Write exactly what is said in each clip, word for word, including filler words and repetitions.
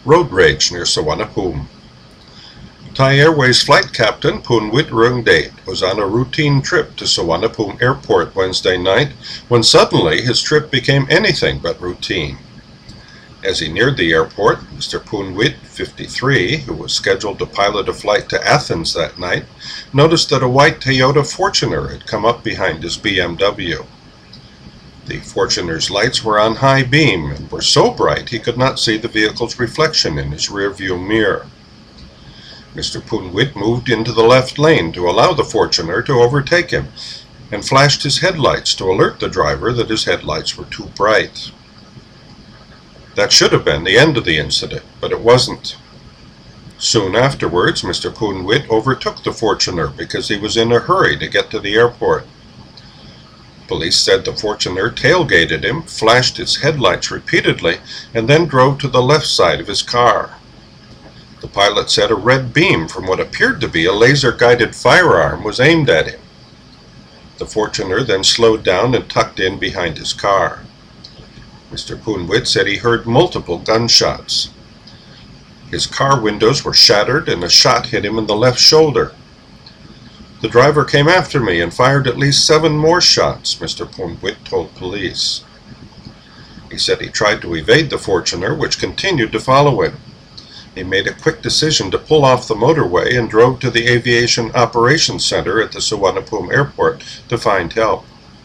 Road rage near Suvarnabhumi. Thai Airways flight captain Punwit Rungdate was on a routine trip to Suvarnabhumi Airport Wednesday night when suddenly his trip became anything but routine. As he neared the airport, Mister Punwit, fifty-three, who was scheduled to pilot a flight to Athens that night, noticed that a white Toyota Fortuner had come up behind his B M W. The Fortuner's lights were on high beam and were so bright he could not see the vehicle's reflection in his rearview mirror. Mister Punwit moved into the left lane to allow the Fortuner to overtake him and flashed his headlights to alert the driver that his headlights were too bright. That should have been the end of the incident, but it wasn't. Soon afterwards, Mister Punwit overtook the Fortuner because he was in a hurry to get to the airport. Police said the Fortuner tailgated him, flashed his headlights repeatedly, and then drove to the left side of his car. The pilot said a red beam from what appeared to be a laser-guided firearm was aimed at him. The Fortuner then slowed down and tucked in behind his car. Mister Punwit said he heard multiple gunshots. His car windows were shattered and a shot hit him in the left shoulder. The driver came after me and fired at least seven more shots, Mister Punwit told police. He said he tried to evade the Fortuner, which continued to follow him. He made a quick decision to pull off the motorway and drove to the Aviation Operations Center at the Suvarnabhumi Airport to find help.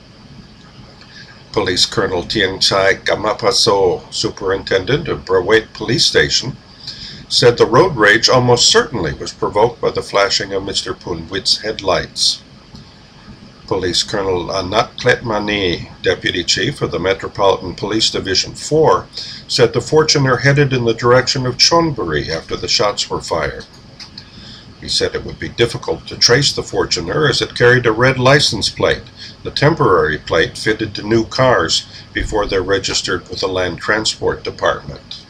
Police Colonel Tianchai Gamapaso, superintendent of Brawait Police Station, said the road rage almost certainly was provoked by the flashing of Mister Punwit's headlights. Police Colonel Anat Kletmani, deputy chief of the Metropolitan Police Division four, said the Fortuner headed in the direction of Chonburi after the shots were fired. He said it would be difficult to trace the Fortuner as it carried a red license plate, the temporary plate fitted to new cars before they're registered with the Land Transport Department.